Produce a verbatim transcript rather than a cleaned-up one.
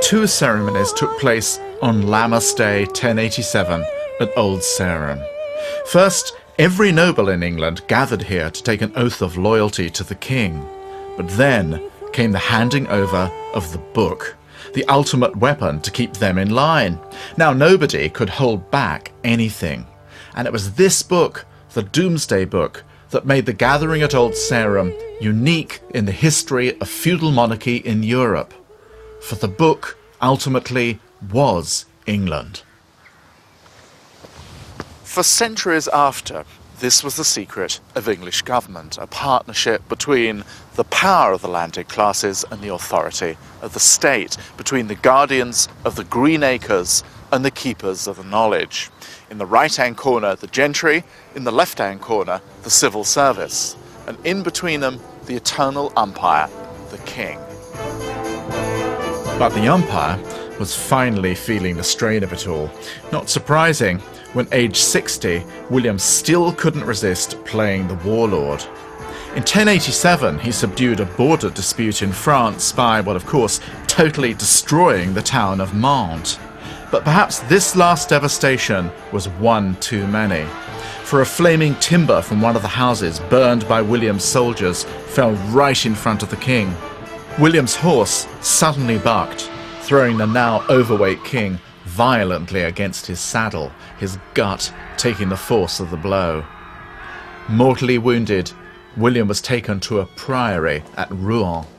Two ceremonies took place on Lammas Day ten eighty-seven at Old Sarum. First, every noble in England gathered here to take an oath of loyalty to the king. But then came the handing over of the book, the ultimate weapon to keep them in line. Now nobody could hold back anything. And it was this book, the Domesday Book, that made the gathering at Old Sarum unique in the history of feudal monarchy in Europe. For the book ultimately was England. For centuries after, this was the secret of English government, a partnership between the power of the landed classes and the authority of the state, between the guardians of the green acres and the keepers of the knowledge. In the right-hand corner, the gentry, in the left-hand corner, the civil service, and in between them, the eternal umpire, the king. But the umpire was finally feeling the strain of it all. Not surprising, when aged sixty, William still couldn't resist playing the warlord. In ten eighty-seven, he subdued a border dispute in France by, well, of course, totally destroying the town of Mantes. But perhaps this last devastation was one too many. For a flaming timber from one of the houses burned by William's soldiers fell right in front of the king. William's horse suddenly bucked, throwing the now overweight king violently against his saddle, his gut taking the force of the blow. Mortally wounded, William was taken to a priory at Rouen.